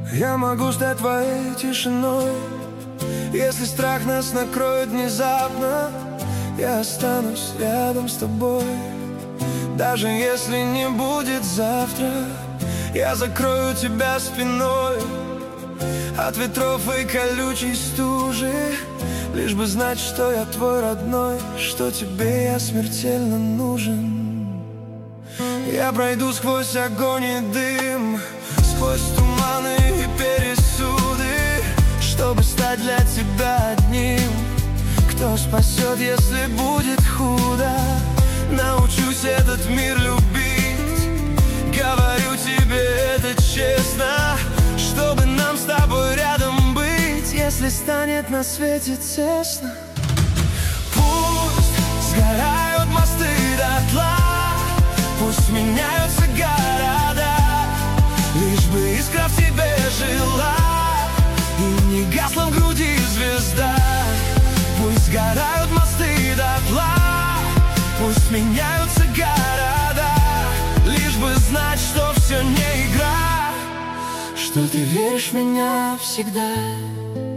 Я могу стать твоей тишиной. Если страх нас накроет внезапно, я останусь рядом с тобой. Даже если не будет завтра, я закрою тебя спиной от ветров и колючей стужи. Лишь бы знать, что я твой родной, что тебе я смертельно нужен. Я пройду сквозь огонь и дым, сквозь туманы и пересуды, чтобы стать для тебя одним, кто спасет, если будет худо. Научусь этот мир любить, говорю тебе это честно, чтобы нам с тобой рядом быть, если станет на свете тесно. Пусть сгорают мосты дотла, пусть меняются города, лишь бы искра в тебе жила и не гасла в груди звезда. Пусть сгорают мосты дотла, пусть меняются города, лишь бы знать, что все не игра, что ты веришь в меня всегда.